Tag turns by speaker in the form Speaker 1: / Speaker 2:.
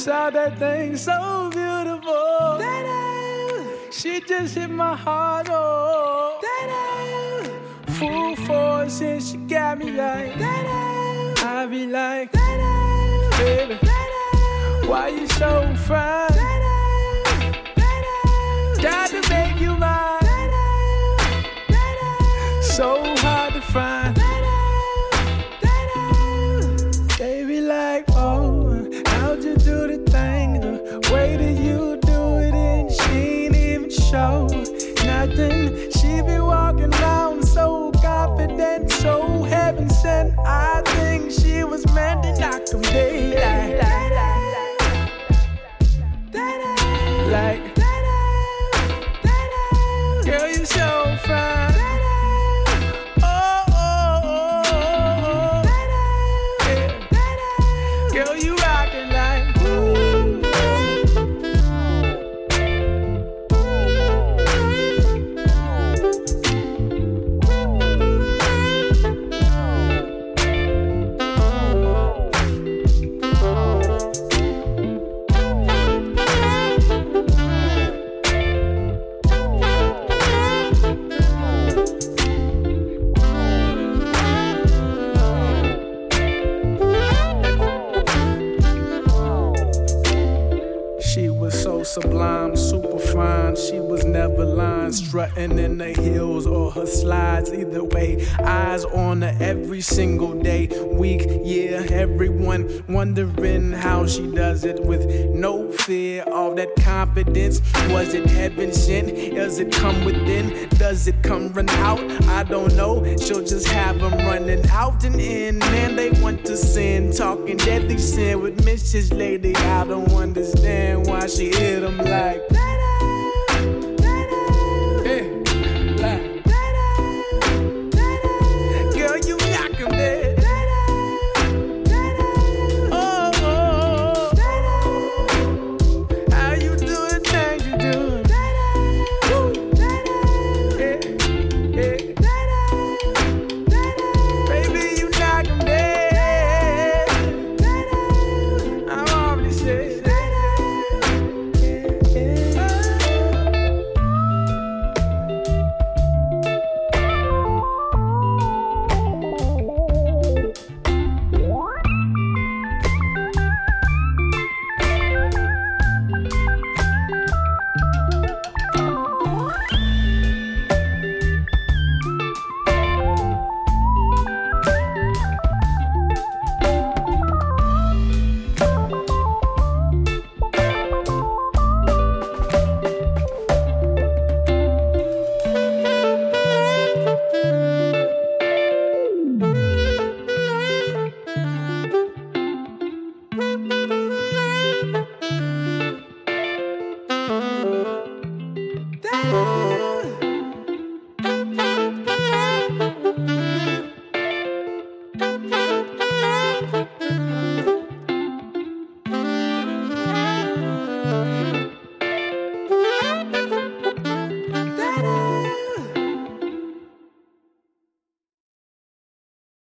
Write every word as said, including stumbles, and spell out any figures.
Speaker 1: Saw that thing so beautiful. She just hit my heart, oh. Full force and she got me like. I be like, baby, why you so fine? Got to make you mine. So hard to find. They be like, oh, how'd you do the thing? The way that you do it and she ain't even show nothing. She be walking around so confident, so heaven sent. I think she was meant to knock them daylight. Like, girl, you so fine. Sublime, super fine. She was never lying, strutting in the heels or her slides. Either way, eyes on her every single day, week, year. Everyone wondering how she does it with no fear. All that confidence, was it heaven sent? Does it come within? Does it come run out? I don't know. She'll just have them running out and in. Man, they want to sin, talking deadly sin with Missus Lady. I don't understand why she hit them like that.